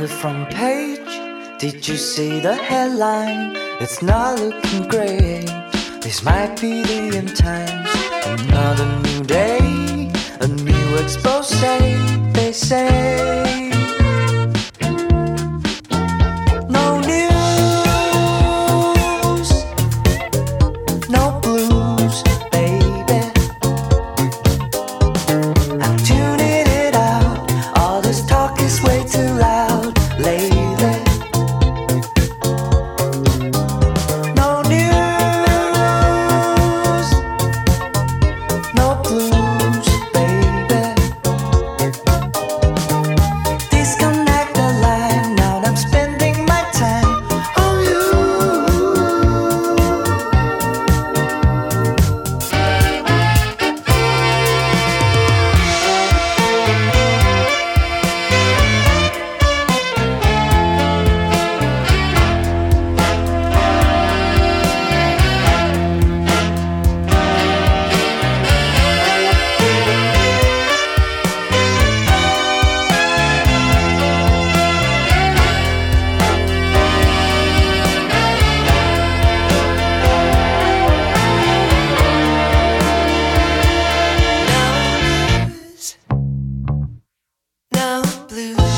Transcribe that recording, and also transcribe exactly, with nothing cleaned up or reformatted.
the front page. Did you see the headline? It's not looking great. This might be the end times. Another new day, a new expose, they say. No news, no blues, baby. I'm tuning it out. All this talk is way too loud lately. No news, no blues, baby. Disconnect the line. Now I'm spending my time on you. No blues.